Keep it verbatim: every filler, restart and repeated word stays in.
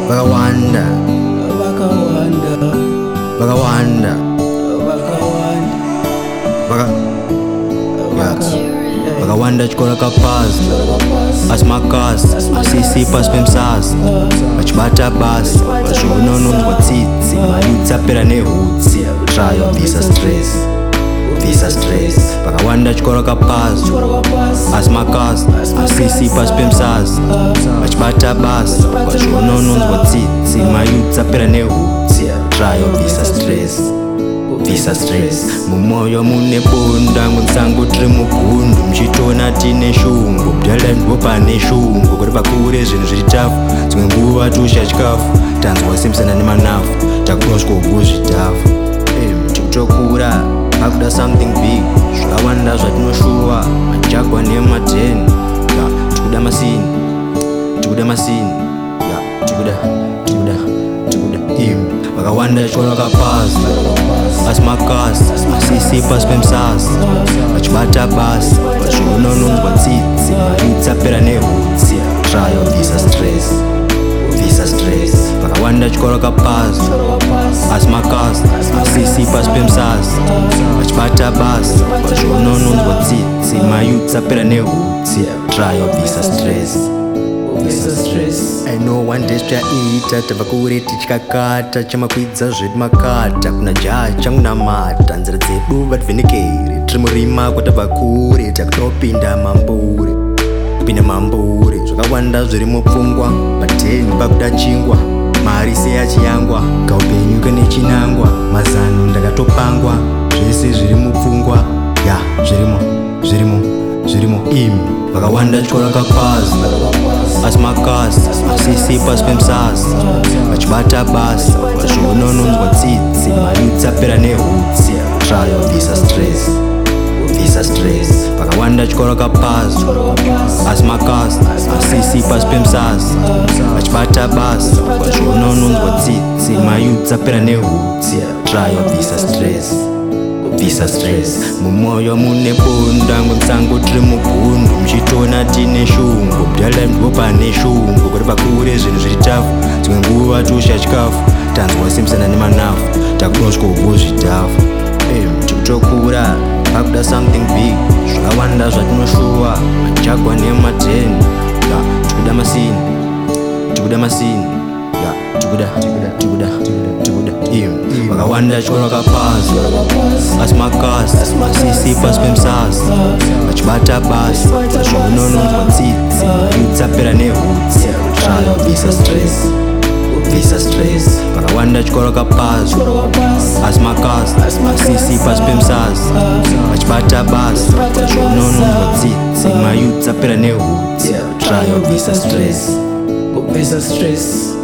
Vakawanda, Vakawanda, Vakawanda, Vakawanda, Vaka Vakawanda, Vakawanda chikora kapazi asimakasi asisi pasi pemsasa vachibata basi vazvionononzwa tsitsi mayutsapera nehutsi try obvisa stress visa stress vakawanda chikora kapazi asimakasi asisi pasi pemsasa vachibata basi vazvionononzwa tsitsi mayutsapera nehutsi try obvisa stress visa stress mumoyo mune bonda ngomsango tiri mugundu muchitona tine shungu kudala ndipo pane shungu kuti pakure zvinhu zviri tafu dzimwe nguva tusha chikafu tanzwa simusana nemanafu takunoswa kuguzvitafu tikutokura akuda something big zvakawanda zvatinoshuva majagwa nemateni tikuda masini tikuda masini tikuda tikuda tikuda im vakawanda chikora kapazi asimakasi asisi pasi pemsasa vachibata basi vazvionononzwa tsitsi mayutsapera nehutsi try obvisa stress visa stress vakawanda chikora kapazi asimakasi asisi pasi pemsasa vachibata basi vazvionononzwa tsitsi mayutsapera nehutsi try obvisa stress Visa stress. I know one day tichaita tabva kure tichikakata chamakwidza zvedu makata kuna jaha changunamata nzira dzedu vativhenekere tiri murima kwatabva kure takutopinda mambure kupinda mambure zvakawanda zviri mupfungwa pateni pakuda chingwa mari seyachiyangwa kaupenyu kanechinangwa mazano ndakatopangwa zvese zviri mupfungwa ya zvirimo zvirimo zvirimo imi vakawanda chikora kapazi asimakasi asisi pasi pemsasa vachibata basi vazvionononzwa tsitsi mayutsapera nehutsi try obvisa stress visa stress vakawanda chikora kapazi asimakasi asisi pasi pemsasa vachibata basi vazvionononzwa tsitsi mayutsapera nehutsi try obvisa stress visa stress mumoyo mune bonda ngomsango tiri mugundu muchitona tine shungu kudala ndipo pane shungu kuti pakure zvinhu zviri tafu dzimwe nguva tusha chikafu tanzwa simusana nemanafu takunoswa kuguzvitafu tikutokura pakuda something big zvakawanda zvatinoshuva majagwa nemateni tikuda masini tikuda masini tikuda tikuda tikuda im vakawanda chikora kapazi asimakasi asisi pasi pemsasa vachibata basi vazvionononzwa tsitsi mayutsapera nehutsi try obvisa stress visa stress vakawanda chikora kapazi asimakasi asisi pasi pemsasa vachibata basi vazvionononzwa tsitsi mayutsapera nehutsi try obvisa stress Visa stress.